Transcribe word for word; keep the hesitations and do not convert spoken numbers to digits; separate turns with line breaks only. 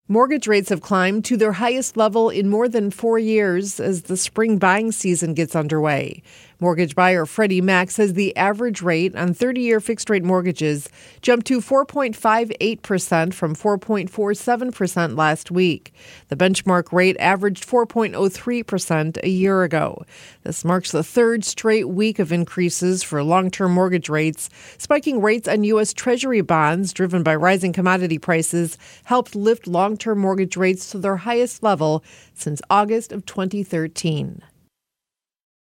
Mortgage rates have climbed to their highest level in more than four years as the spring buying season gets underway. Mortgage buyer Freddie Mac says the average rate on thirty-year fixed-rate mortgages jumped to four point five eight percent from four point four seven percent last week. The benchmark rate averaged four point oh three percent a year ago. This marks the third straight week of increases for long-term mortgage rates. Spiking rates on U S. Treasury bonds, driven by rising commodity prices, helped lift long-term mortgage rates to their highest level since August of twenty thirteen.